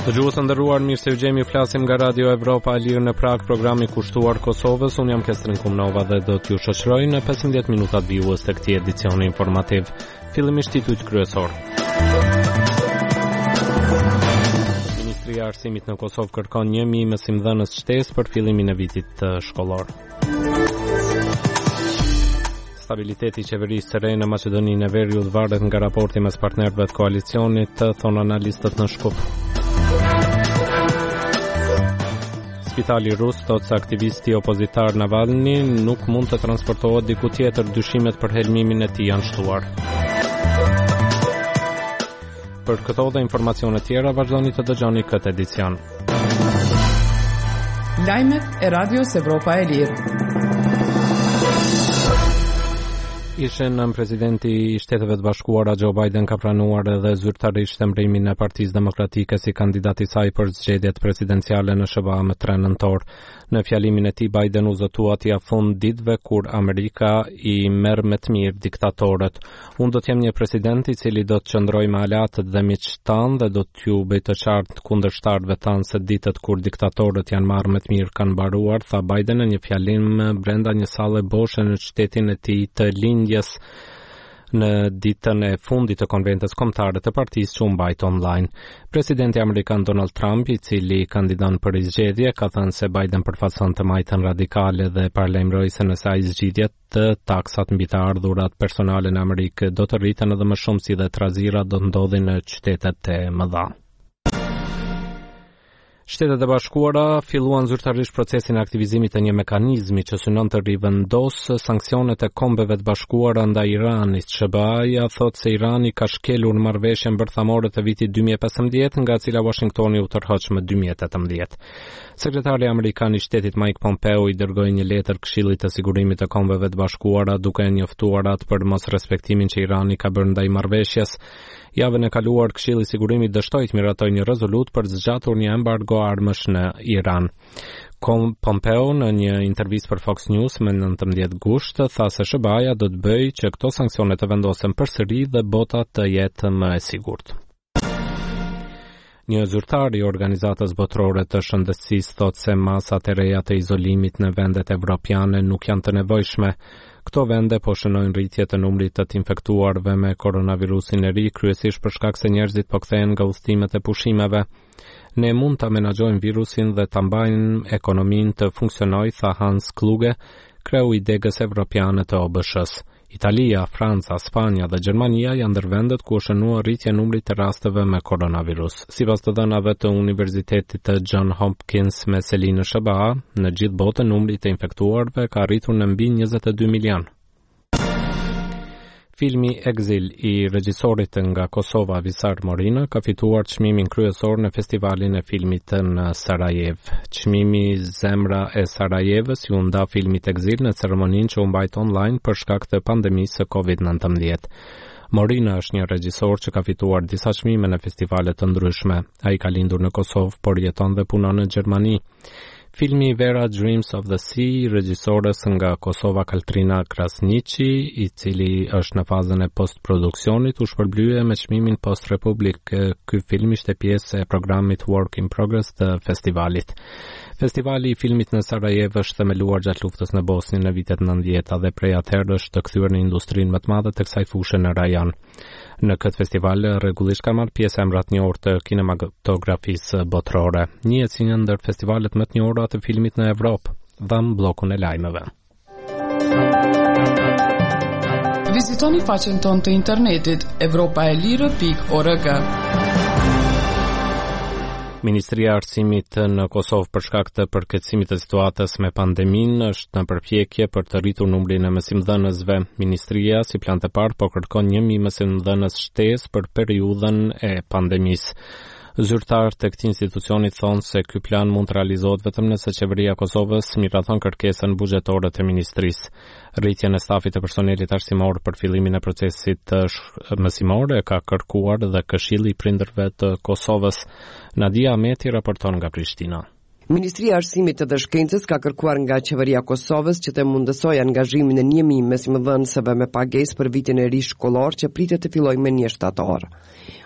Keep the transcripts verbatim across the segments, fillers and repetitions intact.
Dëgjues të nderuar, mirë se u gjemi, flasim nga Radio Evropa e Lirë në Prag, programi kushtuar Kosovës. Unë jam Kestrin Kumnova dhe do t'ju shoqëroj në pesëmbëdhjetë minutat vijues të këtij edicioni informativ. Fillimisht titujt kryesor. Ministria e Arsimit në Kosovë kërkon një mijë mësimdhënës shtesë për fillimin e vitit shkollor. Stabiliteti i qeverisë së re në Maqedoninë e Veriut varet nga raporti mes partnerëve të koalicionit, thonë analistët në Shkup. Spitali rus thotë se aktivisti opozitar Navalny nuk mund të transportohet diku tjetër, dyshimet për helmimin e tij janë shtuar. Për këto dhe informacione tjera vazhdoni të dëgjoni këtë edicion. Lajmet e Radios Evropa e Lirë. Ishen presidenti i Shteteve të Bashkuara Joe Biden ka pranuar edhe zyrtarisht emërimin e Partisë Demokratike si kandidat i saj për zgjedhjet presidenciale në S B A më tre nëntor. Në fjalimin e tij Biden u zotua aty afund ditëve kur Amerika i merr me të mirë diktatorët. Unë do të jem një president i cili do të qëndroj me aleatët dhe miqtë tanë dhe do t'ju bëj të qartë kundërshtarëve tanë se ditët kur diktatorët janë marrë me të mirë kanë mbaruar, tha Biden në një fjalim brenda një salle boshe në shtetin e tij të lindjes në ditën e fundit të konventës kombëtare të partisë që u mbajt online. Presidenti amerikan Donald Trump, i cili kandidon për zgjedhje, ka thënë se Biden përfaqëson të majtën radikale dhe paralajmëroi se nëse ai zgjidhet, të taksat mbi të ardhurat personale në Amerikë do të rriten edhe më shumë, si dhe trazirat do të ndodhin në qytetet e mëdha. Shtetet e Bashkuara filluan zyrtarisht procesin e aktivizimit të një mekanizmi që synon të rivendosë sanksionet e Kombeve të Bashkuara ndaj Iranit. S B A-ja thotë se Irani ka shkelur marrëveshjen bërthamore të vitit dy mijë e pesëmbëdhjetë, nga e cila Washingtoni u tërhoq më dy mijë e tetëmbëdhjetë. Sekretari amerikan i Shtetit Mike Pompeo i dërgoi një letër Këshillit të Sigurimit të Kombeve të Bashkuara duke njoftuar atë për mos respektimin që Irani ka bërë ndaj marrëveshjes. Javën e kaluar Këshilli i Sigurimit dështoi të miratoj një rezolut për zgjatur një embargo armësh në Iran. Pompeo në një intervistë për Fox News më nëntëmbëdhjetë gusht tha se S B A-ja do të bëjë që këto sanksione të vendosen përsëri dhe bota të jetë më e sigurt. Një zyrtar i Organizatës Botërore të Shëndetësisë thotë se masat e reja të izolimit në vendet evropiane nuk janë të nevojshme. Këto vende po shënojnë rritje të numrit të të infektuarve me koronavirusin e ri, kryesisht për shkak se njerëzit po kthehen nga udhëtimet e pushimeve. Ne mund ta menaxhojmë virusin dhe ta mbajmë ekonominë të funksionojë, tha Hans Kluge, kreu i degës evropiane të O B S S. Italia, Franca, Spanja dhe Gjermania janë ndër vendet ku është shënuar rritja e numrit të rasteve me koronavirus. Sipas të dhënave të Universitetit të John Hopkins me seli në S B A, në gjithë botën numri të infektuarve ka arritur në mbi njëzet e dy milion. Filmi Exil i regjisorit nga Kosova Visar Morina ka fituar çmimin kryesor në festivalin e filmit në Sarajev. Çmimi Zemra e Sarajevës ju nda filmit Exil në ceremoninë që u mbajt online për shkak të pandemisë së kovid nëntëmbëdhjetë. Morina është një regjisor që ka fituar disa çmime në festivale të ndryshme. Ai ka lindur në Kosovë, por jeton dhe punon në Gjermani. Filmi Vera Dreams of the Sea, regjisores nga Kosova Kaltrina Krasniqi, i cili është në fazën e post-produksionit, u shpërblye me çmimin Post Republic. Ky film ishte pjesë e programit Work in Progress të festivalit. Festivali i filmit në Sarajevo është themeluar gjatë luftës në Bosnjë në vitet nëntëdhjetë dhe prej atëherë është të kthyer në industrinë më të madhe të kësaj fushë në rajon. Në këtë festival rregullisht ka marrë pjesë emra të njohur të kinematografisë botërore. Njihet si një ndër festivalet më të njohura të filmit në Evropë. Dham bllokun e lajmeve. Vizitoni faqen tonë të internetit evropa e lirë pikë org. Ministria e Arsimit në Kosovë për shkak të përkeqësimit të situatës me pandeminë është në përpjekje për të rritur numrin e mësimdhënësve. Ministria, si plan të parë, po kërkon një mijë mësimdhënës shtesë për periudhën e pandemisë. Zyrtarët të këtij institucioni thonë se ky plan mund të realizohet vetëm nëse qeveria e Kosovës miraton kërkesën buxhetore të ministrisë. Rritjen e stafit të personelit arsimor për fillimin e procesit të mësimor ka kërkuar dhe Këshilli i Prindërve të Kosovës. Nadia Ameti raporton nga Prishtina. Ministria e Arsimit dhe Shkencës ka kërkuar nga qeveria e Kosovës që të mundësojë angazhimin e një mijë mësimdhënësve me pagesë për vitin e ri shkollor që pritet të fillojë me një shtator.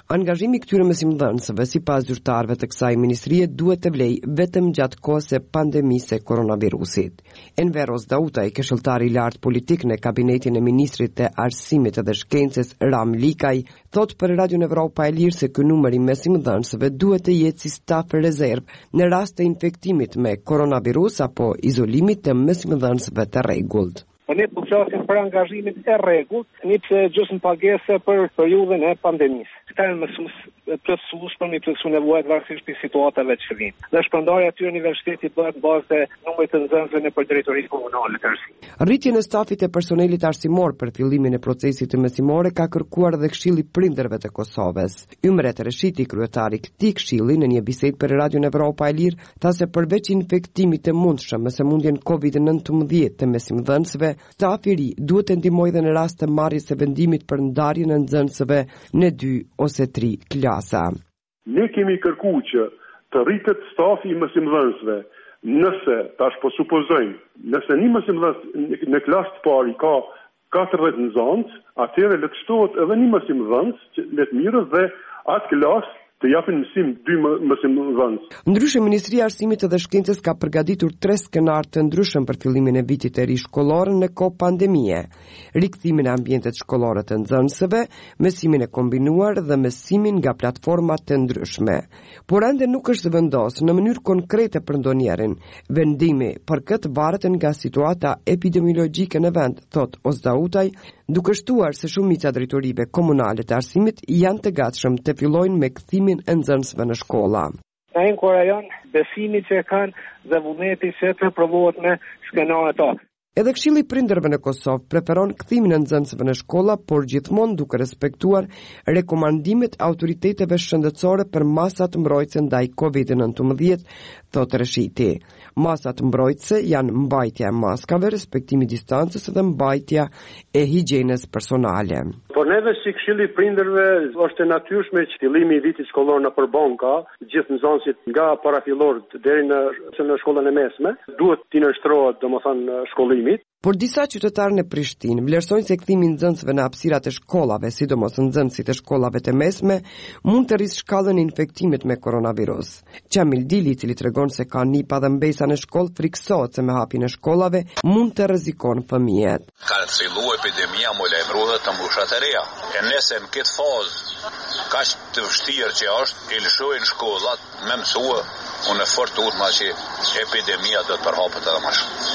Angazhimi këtyre mësimdhënësve sipas zyrtarëve të kësaj ministrie duhet të vlejë vetëm gjatë kohës së pandemisë së koronavirusit. Enver Ozdautaj, këshilltari i lartë politik në kabinetin e ministrit të arsimit dhe shkencës Ram Likaj, thot për Radio Evropa e Lirë se ky numër i mësimdhënësve duhet të jetë si staf rezervë në rast të infektimit me koronavirus apo izolimit të mësimdhënësve të rregullt. Po ne po flasim për angazhimin e rregullt, një pse gjysmë pagese për periudhën e pandemisë. Këta janë mësues plotësueshëm i plotësuar nevojat varësisht për situatave që vijnë. Dhe shpërndarja e tyre në universitetit bëhet bazë të numrit të nxënësve në drejtoritë komunale të arsimit. Rritjen e stafit të personelit arsimor për fillimin e procesit të mësimore ka kërkuar dhe Këshilli i Prindërve të Kosovës. Ymret Reshiti, kryetari i këtij këshilli, në një bisedë për Radio Evropa e Lirë, tha se përveç infektimit të mundshëm me sëmundjen kovid nëntëmbëdhjetë të mësimdhënësve, stafi i ri duhet të ndihmojë dhe në rast të marrjes së vendimit për ndarjen e nxënësve në dy ose tre klasa. Ne kemi kërkuar që të rritet stafi i mësimdhënësve. Nëse tash po supozojmë, nëse një mësimdhënës në klasë të parë ka katërdhjetë nxënës, atëherë le të shtohet edhe një mësimdhënës që le të mirë dhe atë klasë të japin mësim dy mësimdhënës. Ndryshe, Ministria e Arsimit dhe Shkencës ka përgatitur tre skenar të ndryshëm për fillimin e vitit të ri shkollor në kohë pandemie: rikthimin e ambientet shkollore të nxënësve, mësimin e kombinuar dhe mësimin nga platforma të ndryshme. Por ende nuk është vendosur në mënyrë konkrete për ndonjërin. Vendimi për këtë varet nga situata epidemiologjike në vend, thot Ozdautaj, duke shtuar se shumica drejtorive komunale të arsimit janë të gatshëm të fillojnë me kthimin e nxënësve në shkolla. Na inkurajon besimi që kanë dhe vullneti që të provohet me skenaret ato. Edhe Këshilli i Prindërve në Kosovë preferon kthimin e nxënësve në shkolla, por gjithmonë duke respektuar rekomandimet autoriteteve shëndetësore për masat mbrojtëse ndaj kovid nëntëmbëdhjetë, thot Reshiti. Masat mbrojtëse janë mbajtja e maskave, respektimi i distancës dhe mbajtja e higjienës personale. Por neve si Këshilli i Prindërve është e natyrshme që fillimi i vitit shkollor në përbën ka gjithë nxënësit nga parafillor deri në në shkollën e mesme, duhet t'i nështrohet domethënë shkollimi. Por disa qytetarë në Prishtinë vlerësojnë se kthimi i nxënësve në hapësirat e shkollave, sidomos nxënësit e shkollave të mesme, mund të rrisë shkallën e infektimit me koronavirus. Qamil Dili, i cili tregon se ka nipa dhe mbesa në shkollë, friksohet se me hapjen e shkollave mund të rrezikon fëmijët. Ka fillu epidemia më lajmërohet të mbushat e reja. E nëse në këtë fazë kaq të vështirë që është, i lëshojnë shkollat me mësua, unë e fort utma që epidemia do të përhapet edhe më shumë.